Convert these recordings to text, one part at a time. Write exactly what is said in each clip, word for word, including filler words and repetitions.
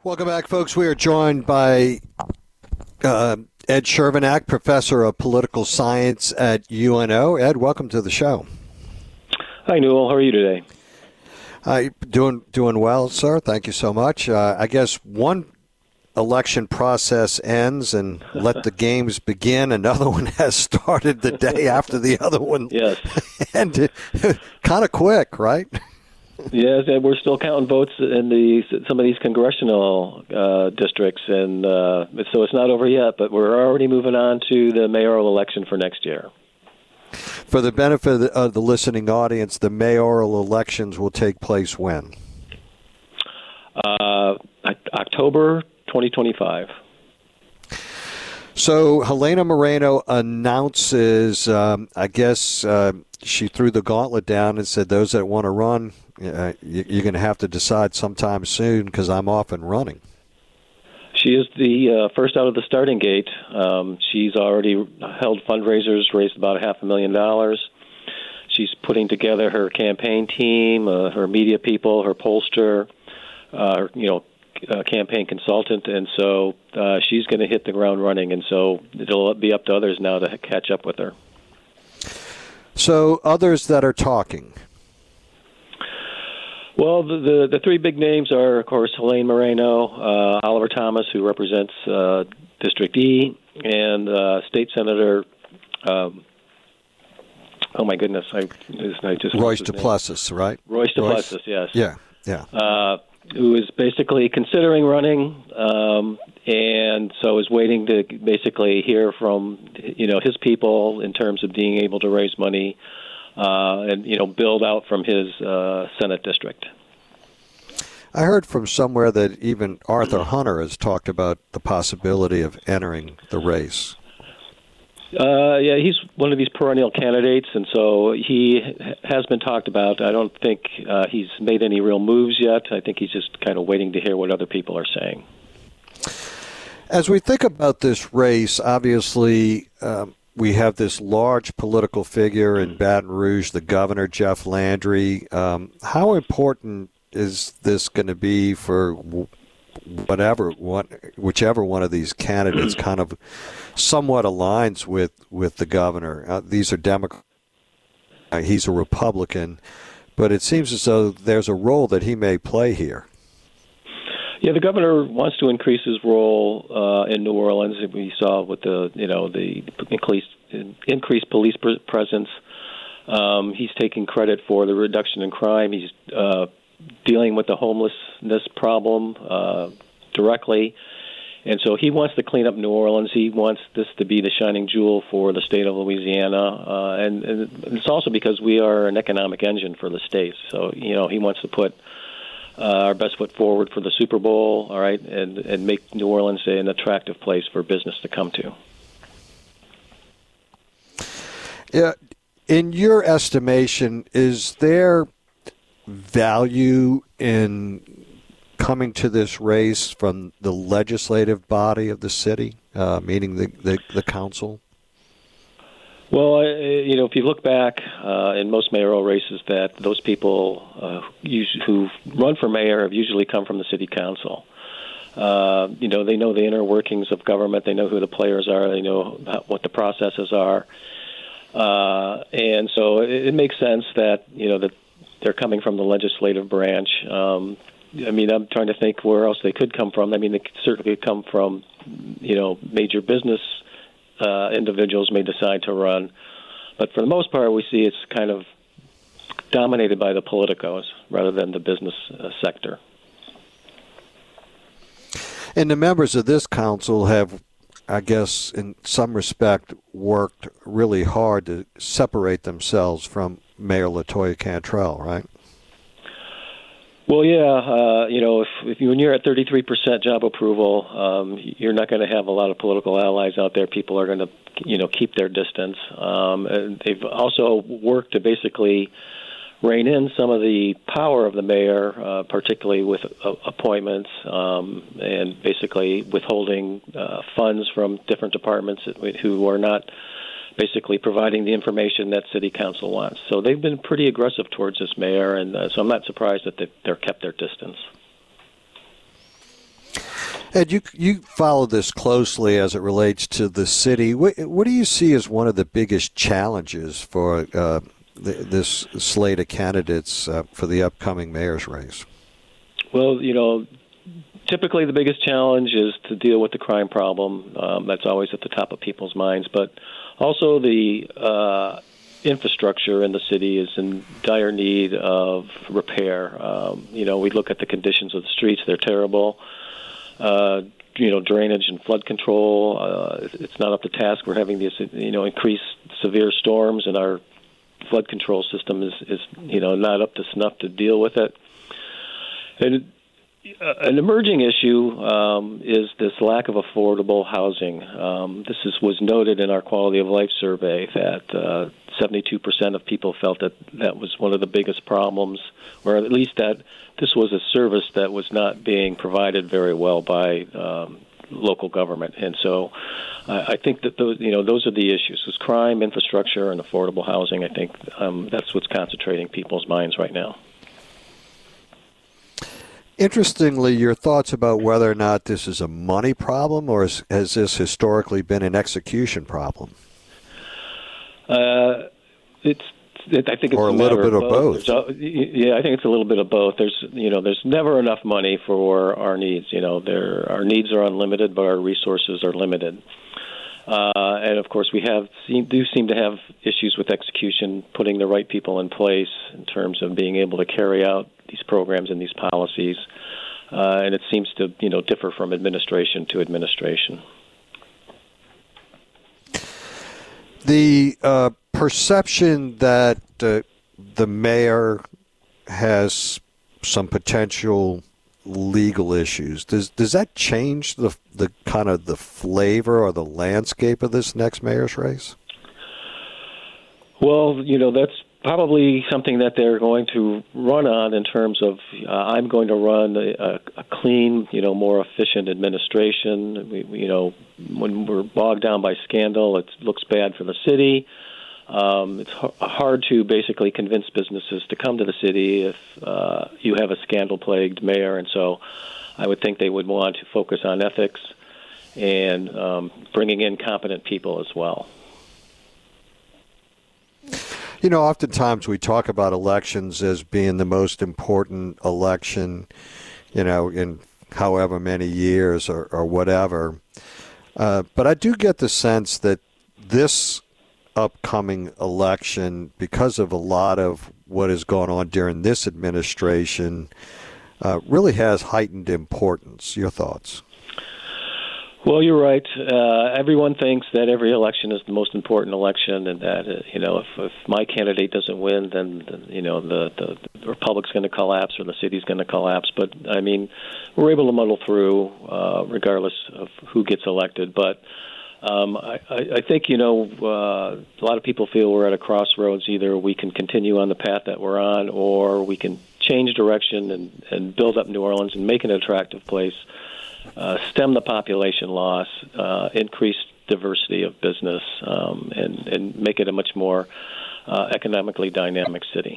Welcome back, folks. We are joined by uh, Ed Chervenak, professor of political science at U N O. Ed, welcome to the show. Hi, Newell. How are you today? Uh, doing doing well, sir. Thank you so much. Uh, I guess one election process ends and let the games begin. Another one has started the day after the other one. Yes. And kind of quick, right? Yes, and we're still counting votes in the some of these congressional uh, districts, and uh, so it's not over yet. But we're already moving on to the mayoral election for next year. For the benefit of the listening audience, the mayoral elections will take place when? Uh, October twenty twenty-five. So Helena Moreno announces, um, I guess uh, she threw the gauntlet down and said, those that want to run, uh, you're going to have to decide sometime soon because I'm off and running. She is the uh, first out of the starting gate. Um, she's already held fundraisers, raised about half a million dollars. She's putting together her campaign team, uh, her media people, her pollster, uh, you know, uh, campaign consultant, and so uh, she's going to hit the ground running. And so it'll be up to others now to catch up with her. So others that are talking. Well, the, the the three big names are, of course, Helene Moreno, uh, Oliver Thomas, who represents uh, District E, and uh, State Senator. Um, oh my goodness, I, I just Royce Duplessis, right? Royce Duplessis, yes. Yeah, yeah. Uh, who is basically considering running, um, and so is waiting to basically hear from you know his people in terms of being able to raise money. Uh, and, you know, build out from his uh, Senate district. I heard from somewhere that even Arthur Hunter has talked about the possibility of entering the race. Uh, yeah, he's one of these perennial candidates, and so he has been talked about. I don't think uh, he's made any real moves yet. I think he's just kind of waiting to hear what other people are saying. As we think about this race, obviously, um, we have this large political figure in Baton Rouge, the governor, Jeff Landry. Um, how important is this going to be for whatever, one, whichever one of these candidates kind of somewhat aligns with, with the governor? Uh, these are Democrats. Uh, he's a Republican. But it seems as though there's a role that he may play here. Yeah, the governor wants to increase his role uh, in New Orleans. We saw with the, you know, the increased increased police presence. Um, he's taking credit for the reduction in crime. He's uh, dealing with the homelessness problem uh, directly, and so he wants to clean up New Orleans. He wants this to be the shining jewel for the state of Louisiana, uh, and, and it's also because we are an economic engine for the state. So, you know, he wants to put Uh, our best foot forward for the Super Bowl, all right, and, and make New Orleans an attractive place for business to come to. Yeah, in your estimation, is there value in coming to this race from the legislative body of the city, uh, meaning the, the, the council? Well, uh, you know, if you look back uh, in most mayoral races, that those people uh, who run for mayor have usually come from the city council. Uh, you know, they know the inner workings of government. They know who the players are. They know what the processes are. Uh, and so it, it makes sense that, you know, that they're coming from the legislative branch. Um, I mean, I'm trying to think where else they could come from. I mean, they could certainly come from, you know, major business Uh, individuals may decide to run. But for the most part, we see it's kind of dominated by the politicos rather than the business uh, sector. And the members of this council have, I guess, in some respect, worked really hard to separate themselves from Mayor LaToya Cantrell, right? Well, yeah, uh, you know, if, if you, when you're at thirty-three percent job approval, um, you're not going to have a lot of political allies out there. People are going to, you know, keep their distance. Um, and they've also worked to basically rein in some of the power of the mayor, uh, particularly with uh, appointments um, and basically withholding uh, funds from different departments who are not basically providing the information that city council wants. So they've been pretty aggressive towards this mayor, and uh, so I'm not surprised that they've, they're kept their distance. Ed, you you follow this closely as it relates to the city. What, what do you see as one of the biggest challenges for uh, the, this slate of candidates uh, for the upcoming mayor's race? Well, you know, typically the biggest challenge is to deal with the crime problem. Um, that's always at the top of people's minds. But also the uh, infrastructure in the city is in dire need of repair. Um, you know, we look at the conditions of the streets. They're terrible. Uh, you know, drainage and flood control. Uh, it's not up to task. We're having these, you know, increased severe storms, and our flood control system is, is you know, not up to snuff to deal with it. And uh, an emerging issue um, is this lack of affordable housing. Um, this is, was noted in our quality of life survey that uh, seventy-two percent of people felt that that was one of the biggest problems, or at least that this was a service that was not being provided very well by um, local government. And so uh, I think that those, you know, those are the issues: is crime, infrastructure, and affordable housing. I think um, that's what's concentrating people's minds right now. Interestingly, your thoughts about whether or not this is a money problem, or is, has this historically been an execution problem? Uh, it's. It, I think it's or a, a little bit of both. both. A, yeah, I think it's a little bit of both. There's, you know, there's never enough money for our needs. You know, there our needs are unlimited, but our resources are limited. Uh, and of course, we have seem, do seem to have issues with execution, putting the right people in place in terms of being able to carry out these programs and these policies. Uh, and it seems to, you know, differ from administration to administration. The uh, perception that uh, the mayor has some potential legal issues, does does that change the the kind of the flavor or the landscape of this next mayor's race? Well, you know, that's probably something that they're going to run on in terms of uh, I'm going to run a, a clean, you know, more efficient administration. We, we, you know, when we're bogged down by scandal, it looks bad for the city. Um, it's h- hard to basically convince businesses to come to the city if uh, you have a scandal-plagued mayor, and so I would think they would want to focus on ethics and um, bringing in competent people as well. You know, oftentimes we talk about elections as being the most important election, you know, in however many years or, or whatever. Uh, but I do get the sense that this upcoming election, because of a lot of what has gone on during this administration, uh, really has heightened importance. Your thoughts? Well, you're right. Uh, everyone thinks that every election is the most important election, and that uh, you know, if, if my candidate doesn't win, then, then you know the, the, the republic's going to collapse or the city's going to collapse. But I mean, we're able to muddle through uh, regardless of who gets elected. But um, I, I think you know uh, a lot of people feel we're at a crossroads. Either we can continue on the path that we're on, or we can change direction and, and build up New Orleans and make it an attractive place. Uh, stem the population loss, uh, increase diversity of business, um, and, and make it a much more uh, economically dynamic city.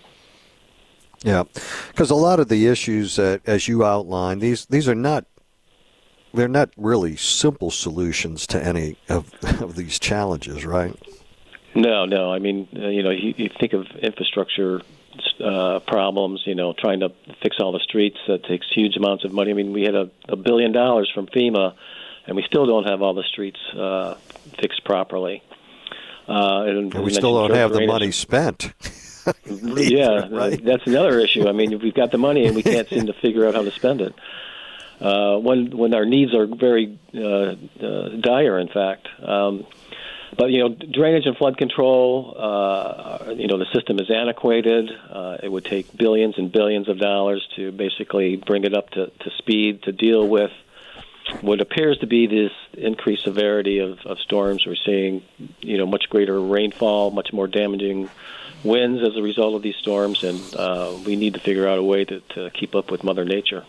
Yeah, because a lot of the issues that, as you outlined, these these are not they're not really simple solutions to any of, of these challenges, right? No, no. I mean, uh, you know, you, you think of infrastructure Uh, problems, you know, trying to fix all the streets. That takes huge amounts of money. I mean, we had a, a billion dollars from FEMA, and we still don't have all the streets uh, fixed properly. Uh, and, and we still don't have the money spent. Either, yeah, right? That's another issue. I mean, we've got the money, and we can't seem to figure out how to spend it. Uh, when when our needs are very uh, uh, dire, in fact. Um, But, you know, drainage and flood control, uh, you know, the system is antiquated. Uh, it would take billions and billions of dollars to basically bring it up to, to speed to deal with what appears to be this increased severity of, of storms. We're seeing, you know, much greater rainfall, much more damaging winds as a result of these storms, and uh, we need to figure out a way to, to keep up with Mother Nature.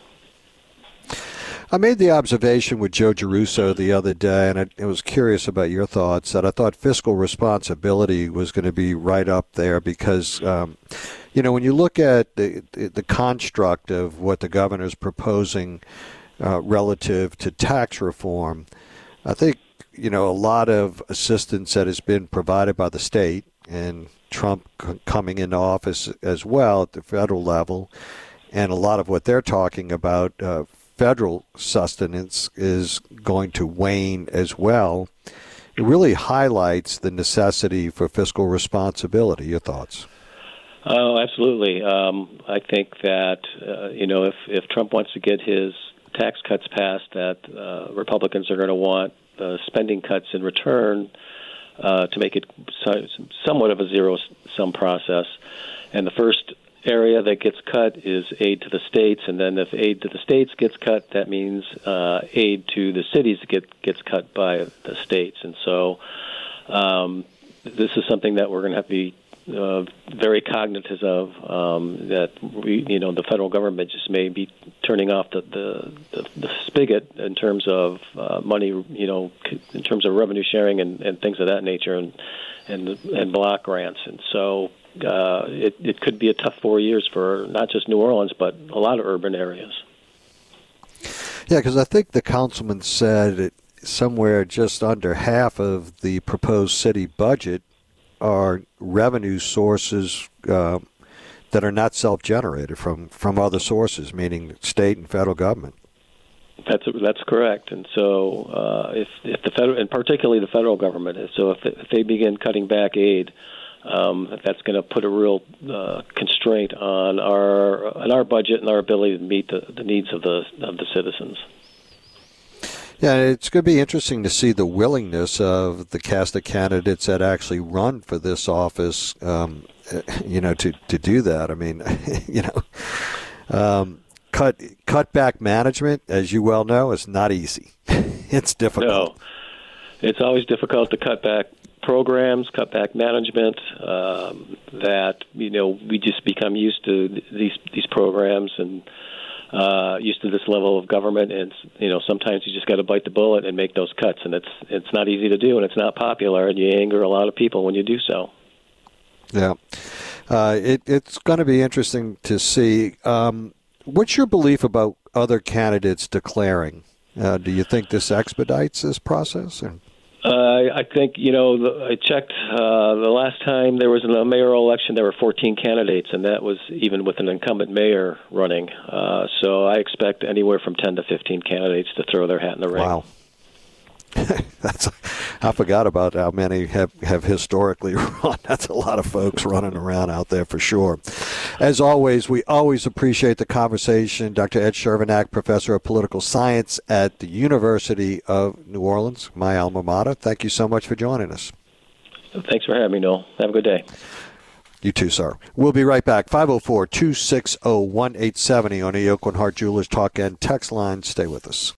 I made the observation with Joe Giarrusso the other day, and I, I was curious about your thoughts, that I thought fiscal responsibility was going to be right up there because, um, you know, when you look at the, the construct of what the governor's proposing uh, relative to tax reform. I think, you know, a lot of assistance that has been provided by the state and Trump c- coming into office as well at the federal level, and a lot of what they're talking about, uh, federal sustenance is going to wane as well. It really highlights the necessity for fiscal responsibility. Your thoughts? Oh, absolutely. Um, I think that, uh, you know, if, if Trump wants to get his tax cuts passed, that uh, Republicans are going to want uh, spending cuts in return uh, to make it so, somewhat of a zero-sum process. And the first area that gets cut is aid to the states, and then if aid to the states gets cut, that means uh, aid to the cities get, gets cut by the states. And so um, this is something that we're going to have to be Uh, very cognizant of, um, that we, you know, the federal government just may be turning off the, the, the, the spigot in terms of uh, money, you know, in terms of revenue sharing and, and things of that nature, and and and block grants. And so uh, it it could be a tough four years for not just New Orleans but a lot of urban areas. Yeah, because I think the councilman said it, somewhere just under half of the proposed city budget are revenue sources uh, that are not self-generated from, from other sources, meaning state and federal government. That's that's correct, and so uh, if if the federal, and particularly the federal government, so if, if they begin cutting back aid, um, that's going to put a real uh, constraint on our on our budget and our ability to meet the, the needs of the of the citizens. Yeah, it's going to be interesting to see the willingness of the cast of candidates that actually run for this office, um, you know, to, to do that. I mean, you know, um, cut cut back management, as you well know, is not easy. It's difficult. No, it's always difficult to cut back programs, cut back management. Um, that you know, we just become used to these these programs and. Uh, used to this level of government, and you know sometimes you just got to bite the bullet and make those cuts, and it's it's not easy to do, and it's not popular, and you anger a lot of people when you do so. Yeah, uh, it, it's going to be interesting to see. Um, what's your belief about other candidates declaring? Uh, do you think this expedites this process? Or? Uh, I think, you know, the, I checked uh, the last time there was a mayoral election, there were fourteen candidates, and that was even with an incumbent mayor running. Uh, so I expect anywhere from ten to fifteen candidates to throw their hat in the ring. Wow. That's I forgot about how many have, have historically run. That's a lot of folks running around out there for sure. As always, we always appreciate the conversation. Doctor Ed Chervenak, Professor of Political Science at the University of New Orleans, my alma mater. Thank you so much for joining us. Thanks for having me, Noel. Have a good day. You too, sir. We'll be right back. five oh four, two six oh, one eight seven oh on the Aucoin Hart Jewelers Talk and Text line. Stay with us.